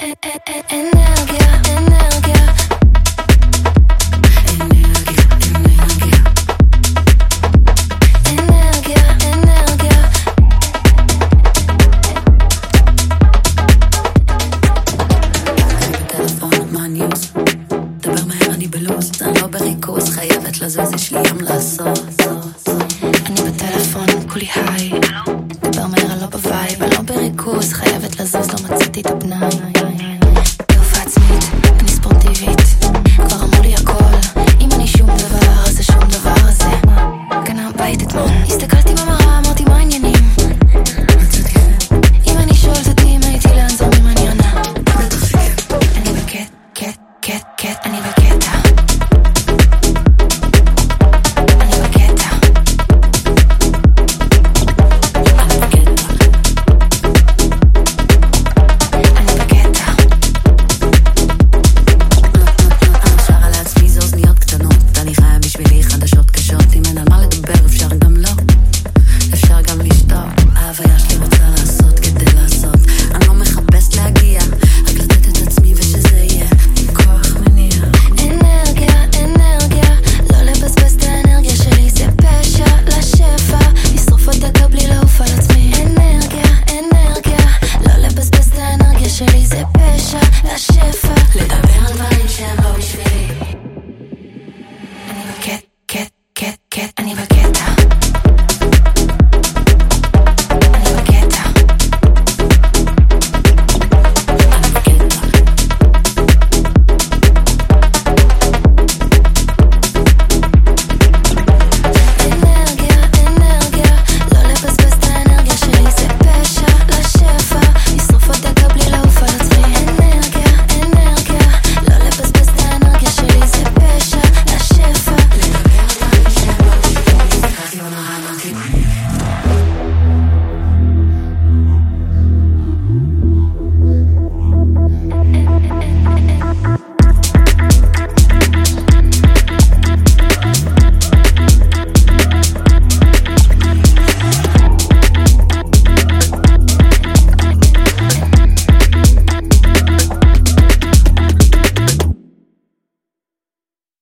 לזוז, יש לי יום לעשות. אני בטלפון, כולי היי, דבר מהר, אני לא בווייב, אני לא בריכוז, חייבת לזוז, לא מצאתי את הפנאי. תעופה עצמית, אני ספורטיבית, כבר אמרו לי הכל, אם אני שום דבר, אז זה שום דבר הזה. גנב בית אתמול, הסתכלתי במראה, אמרתי מה העניינים? אם אני שואלת אותי אם הייתי לאן זורמים, אני עונה. אני בקט, אני בקטע. שלי זה פשע, השפע, לדבר על דברים שהם לא בשבילי.